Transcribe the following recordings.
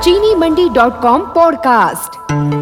चीनीमंडी.com podcast.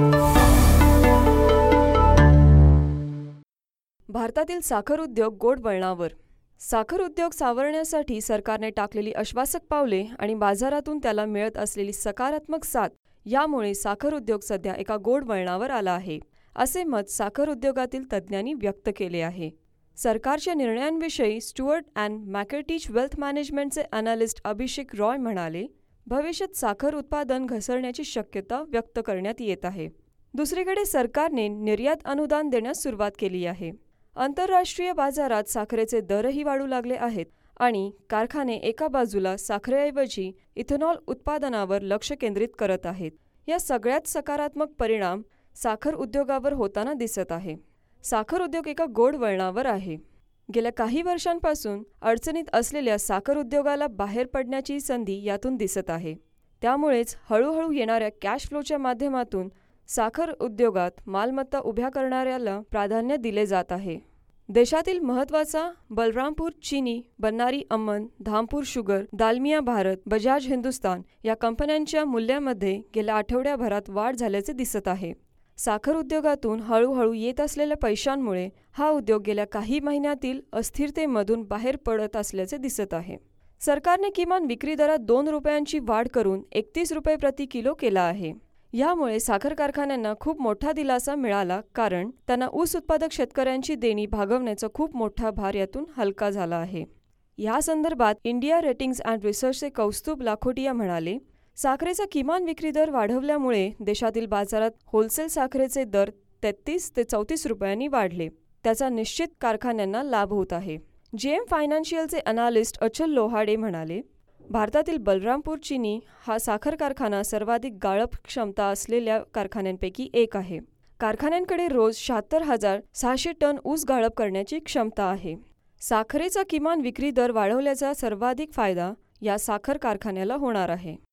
भारतातील साखर उद्योग गोड वळणावर। साखर उद्योग सावरण्यासाठी सरकारने टाकलेली आश्वासक पावले आणि बाजारातून त्याला मिळत असलेली सकारात्मक साथ यामुळे साखर उद्योग सध्या एका गोड वळणावर आला आहे, असे मत साखर उद्योगातील तज्ज्ञांनी व्यक्त केले आहे। सरकारच्या निर्णयांविषयी स्टुअर्ट अँड मॅकर्टिच वेल्थ मॅनेजमेंटचे अॅनालिस्ट अभिषेक रॉय म्हणाले, भविष्यात साखर उत्पादन घसरण्याची शक्यता व्यक्त करण्यात येत आहे। दुसरीकडे सरकारने निर्यात अनुदान देण्यास सुरुवात केली आहे। आंतरराष्ट्रीय बाजारात साखरेचे दरही वाढू लागले आहेत आणि कारखाने एका बाजूला साखरेऐवजी इथेनॉल उत्पादनावर लक्ष केंद्रित करत आहेत। या सगळ्यात सकारात्मक परिणाम साखर उद्योगावर होताना दिसत आहे। साखर उद्योग एका गोड वळणावर आहे। गेल्या काही वर्षांपासून अडचणीत असलेल्या साखर उद्योगाला बाहेर पडण्याची संधी यातून दिसत आहे। त्यामुळेच हळूहळू येणाऱ्या कॅश फ्लोच्या माध्यमातून साखर उद्योगात मालमत्ता उभ्या करणाऱ्याला प्राधान्य दिले जात आहे। देशातील महत्त्वाचा बलरामपूर चीनी, बन्नारी अम्मन, धामपूर शुगर, दालमिया भारत, बजाज हिंदुस्तान या कंपन्यांच्या मूल्यामध्ये गेल्या आठवड्याभरात वाढ झाल्याचे दिसत आहे। साखर उद्योगातून हळूहळू येत असलेल्या पैशांमुळे हा उद्योग गेल्या काही महिन्यातील अस्थिरतेमधून बाहेर पडत असल्याचे दिसत आहे। सरकारने किमान विक्री दरात 2 रुपयांची वाढ करून 31 रुपये प्रति किलो केला आहे। यामुळे साखर कारखान्यांना खूप मोठा दिलासा मिळाला, कारण त्यांना ऊस उत्पादक शेतकऱ्यांची देणी भागवण्याचा खूप मोठा भार यातून हलका झाला आहे। या संदर्भात इंडिया रेटिंग्स अँड रिसर्चचे कौस्तुभ लाखोटिया म्हणाले, साखरेचा किमान विक्री दर वाढवल्यामुळे देशातील बाजारात होलसेल साखरेचे दर 33 ते 34 रुपयांनी वाढले। त्याचा निश्चित कारखान्यांना लाभ होत आहे। जेएम फायनान्शियलचे अनालिस्ट अचल लोहाडे म्हणाले, भारतातील बलरामपूर चीनी हा साखर कारखाना सर्वाधिक गाळप क्षमता असलेल्या कारखान्यांपैकी एक आहे। कारखान्यांकडे रोज 76,600 टन ऊस गाळप करण्याची क्षमता आहे। साखरेचा किमान विक्री दर वाढवल्याचा सर्वाधिक फायदा या साखर कारखान्याला होणार आहे।